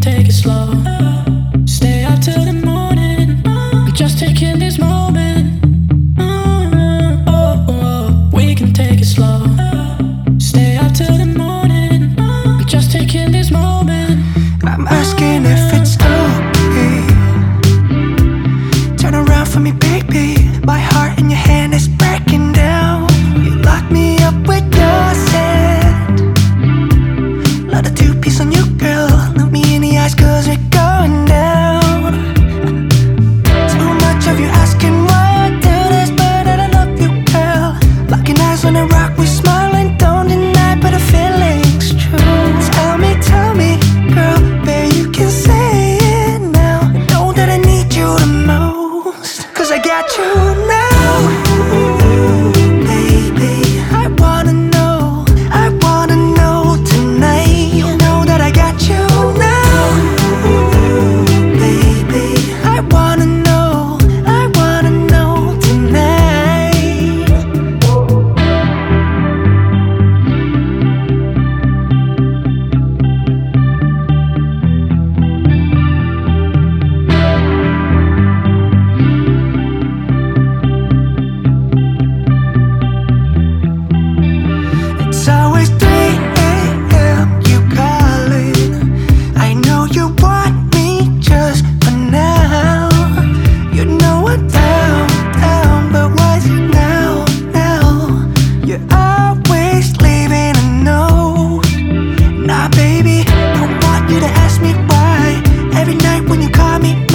take it slow. Stay up till the morning. I'm just taking this moment. We can take it slow. Stay up till the morning. I'm just taking this moment. I'm asking if it's okay. Turn around for me, baby. My heart in your hand is breaking down. You lock me up with your scent. Let a two-piece on you, girl. Look me in the eyes, cause we're going down. Too much of you asking why I do this, but I love you, girl. Locking eyes on the rock, we smiling, don't deny, but the feeling's true. Tell me, girl, babe, you can say it now. Know that I need you the most, cause I got you now. Baby, I wanna know tonight. You know that I got you now. Baby, I wanna know tonight. It's always 3 a.m. you calling. I know you want me just for now. You know I'm down, but why is it now? You're always leaving a note. Nah, baby, don't want you to ask me why. Every night when you call me